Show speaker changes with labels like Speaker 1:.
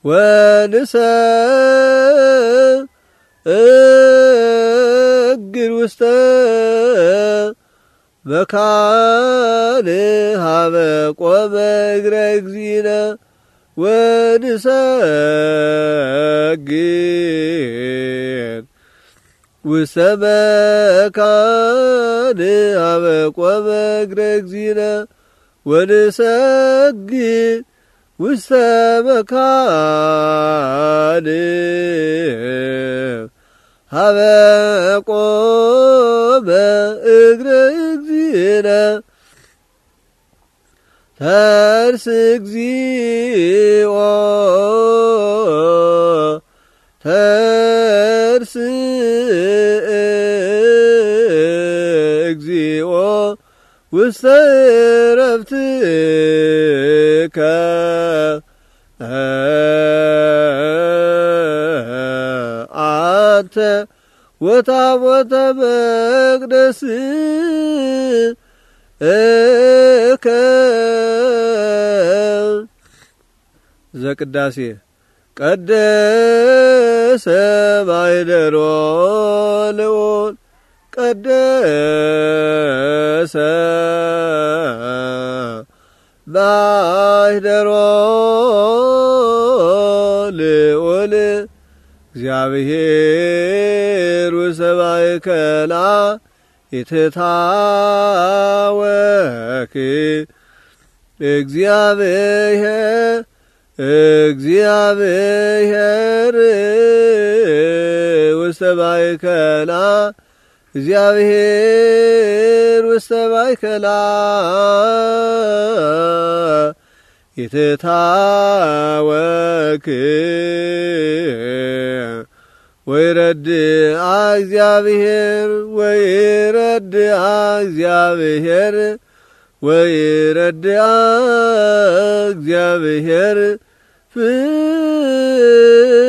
Speaker 1: ወንሰግድ ውስተ መካን ሀበ ቆመ እግረ እግዚእነ ወንሰግድ ውስተ መካን ሀበ ቆመ እግረ እግዚእነ ወንሰግድ ውስተ መካን ሀበ ቆመ እግረ እግዚእነ ተንስ እግዚኦ ተንስ እግዚኦ ውስተ ዕረፍትከ አንተ ወታቦተ መቅደስከ ዘቅዳሴ ቀደሰ ማኅደሮ ልዑል ቀደሰ ማኅደሮ ልዑል እግዚአብሔር ውስተ ማእከላ ይትታወክ እግዚአብሔር ውስተ ማእከላ እግዚአብሔር ውስተ ማእከላ ይትታወክ ወይረድአ እግዚአብሔር ወይረድአ እግዚአብሔር ወይረድአ እግዚአብሔር ፍስሐ